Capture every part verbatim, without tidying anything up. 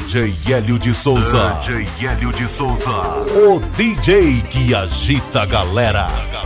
J Hélio de Souza. D J Hélio de Souza. O D J que agita a galera.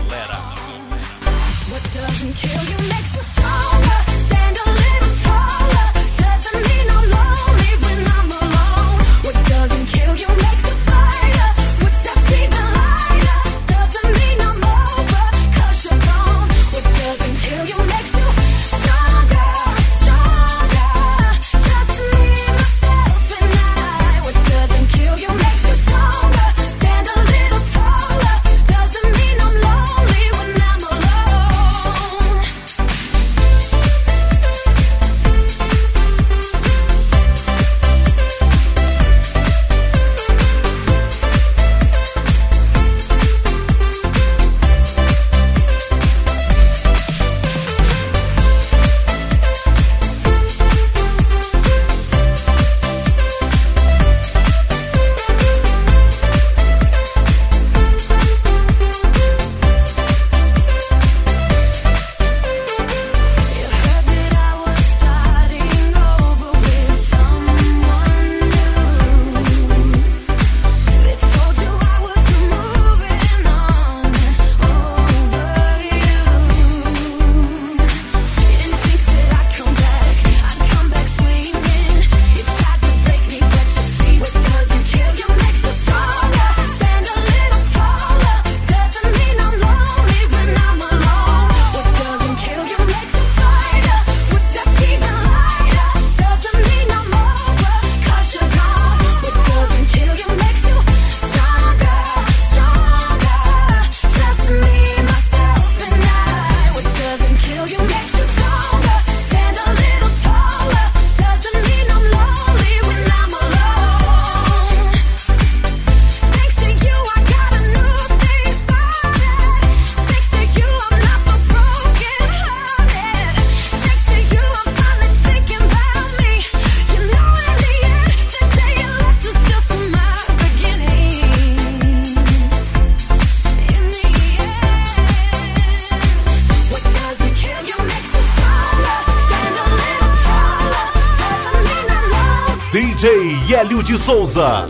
D J Hélio de Souza,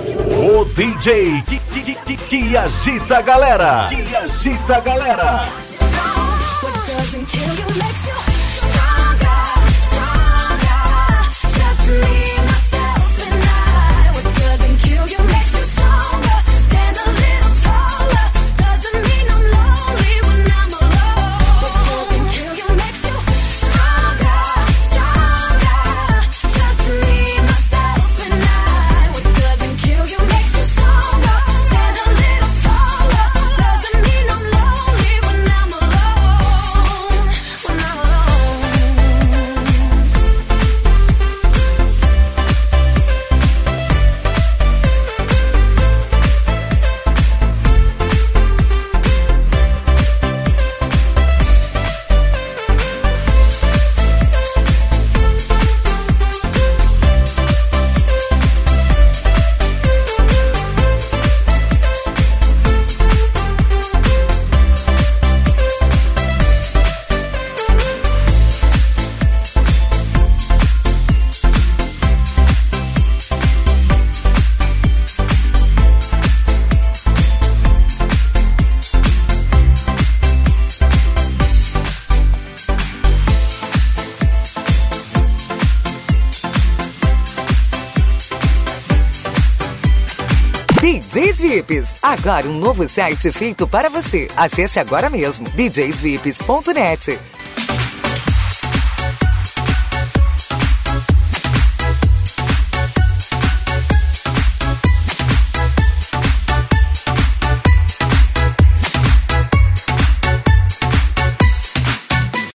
o D J que, que, que, que agita a galera, que agita a galera. D Js V I Ps, agora um novo site feito para você. Acesse agora mesmo d js v i p s ponto net.